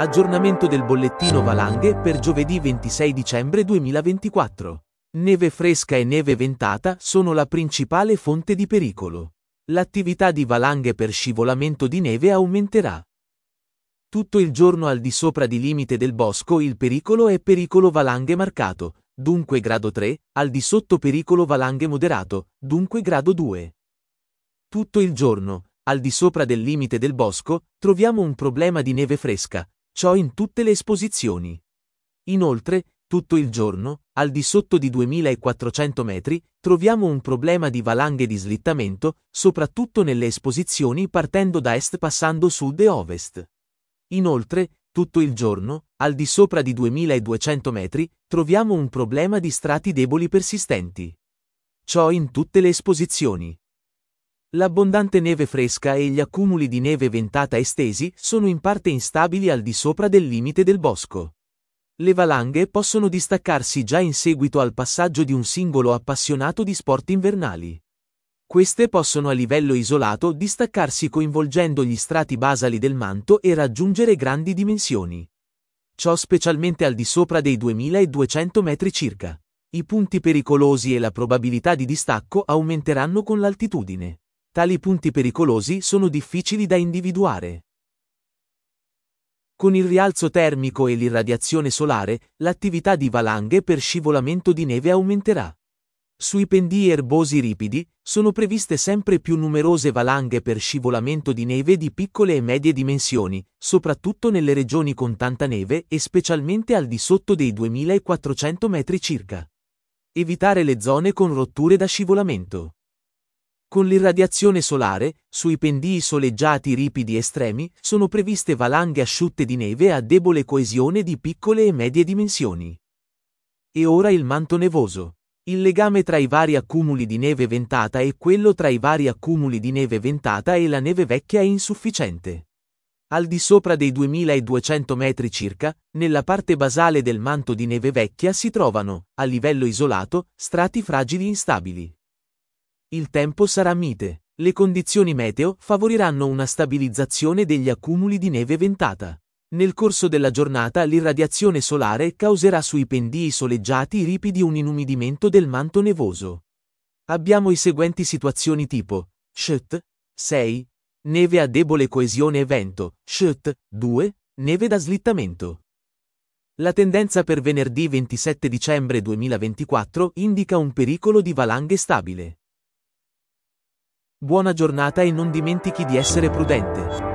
Aggiornamento del bollettino valanghe per giovedì 26 dicembre 2024. Neve fresca e neve ventata sono la principale fonte di pericolo. L'attività di valanghe per scivolamento di neve aumenterà. Tutto il giorno al di sopra di limite del bosco il pericolo è pericolo valanghe marcato, dunque grado 3, al di sotto pericolo valanghe moderato, dunque grado 2. Tutto il giorno, al di sopra del limite del bosco, troviamo un problema di neve fresca, ciò in tutte le esposizioni. Inoltre, tutto il giorno, al di sotto di 2400 metri, troviamo un problema di valanghe di slittamento, soprattutto nelle esposizioni partendo da est passando sud e ovest. Inoltre, tutto il giorno, al di sopra di 2200 metri, troviamo un problema di strati deboli persistenti. Ciò in tutte le esposizioni. L'abbondante neve fresca e gli accumuli di neve ventata estesi sono in parte instabili al di sopra del limite del bosco. Le valanghe possono distaccarsi già in seguito al passaggio di un singolo appassionato di sport invernali. Queste possono a livello isolato distaccarsi coinvolgendo gli strati basali del manto e raggiungere grandi dimensioni. Ciò specialmente al di sopra dei 2200 metri circa. I punti pericolosi e la probabilità di distacco aumenteranno con l'altitudine. Tali punti pericolosi sono difficili da individuare. Con il rialzo termico e l'irradiazione solare, l'attività di valanghe per scivolamento di neve aumenterà. Sui pendii erbosi ripidi, sono previste sempre più numerose valanghe per scivolamento di neve di piccole e medie dimensioni, soprattutto nelle regioni con tanta neve e specialmente al di sotto dei 2400 metri circa. Evitare le zone con rotture da scivolamento. Con l'irradiazione solare, sui pendii soleggiati ripidi estremi, sono previste valanghe asciutte di neve a debole coesione di piccole e medie dimensioni. E ora il manto nevoso. Il legame tra i vari accumuli di neve ventata e quello tra i vari accumuli di neve ventata e la neve vecchia è insufficiente. Al di sopra dei 2200 metri circa, nella parte basale del manto di neve vecchia si trovano, a livello isolato, strati fragili instabili. Il tempo sarà mite. Le condizioni meteo favoriranno una stabilizzazione degli accumuli di neve ventata. Nel corso della giornata l'irradiazione solare causerà sui pendii soleggiati ripidi un inumidimento del manto nevoso. Abbiamo i seguenti situazioni tipo: SHT 6, neve a debole coesione e vento, SHT 2, neve da slittamento. La tendenza per venerdì 27 dicembre 2024 indica un pericolo di valanghe stabile. Buona giornata e non dimentichi di essere prudente.